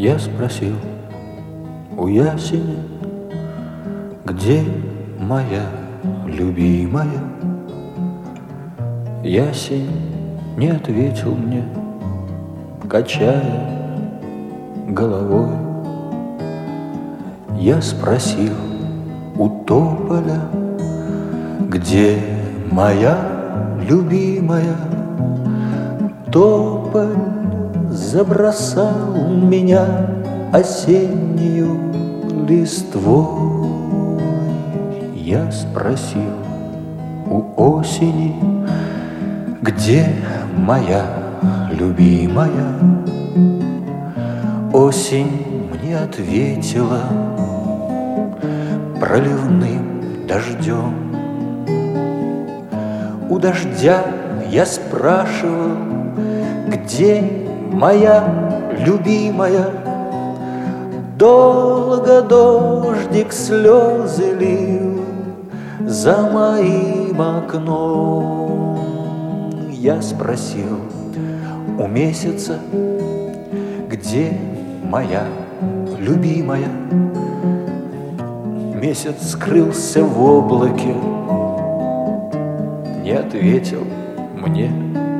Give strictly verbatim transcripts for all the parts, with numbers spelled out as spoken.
Я спросил у ясеня, где моя любимая? Ясень не ответил мне, качая головой. Я спросил у тополя, где моя любимая? Тополь забросал меня осеннюю листвой. Я спросил у осени, где моя любимая? Осень мне ответила проливным дождем. У дождя я спрашивал, где моя любимая? Долго дождик слезы лил за моим окном. Я спросил у месяца, где моя любимая? Месяц скрылся в облаке, не ответил мне.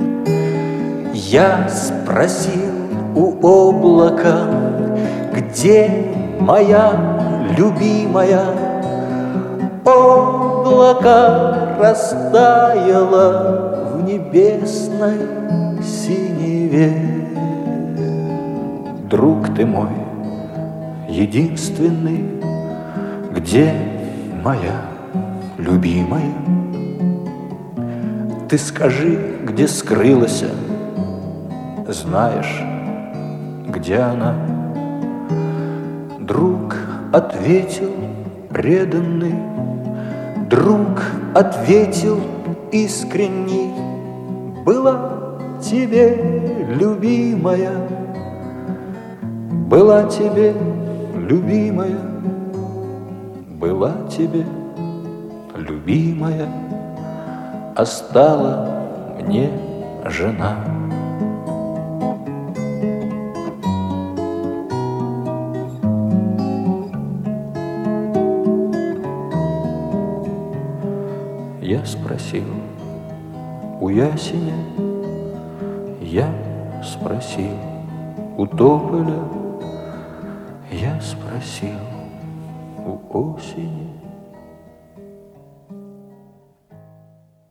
Я спросил у облака, где моя любимая? Облако растаяло в небесной синеве. Друг ты мой единственный, где моя любимая? Ты скажи, где скрылась, знаешь, где она? Друг ответил преданный, друг ответил искренний: была тебе любимая, была тебе любимая, была тебе любимая, а стала мне жена. Я спросил у ясеня, я спросил у тополя, я спросил у осени.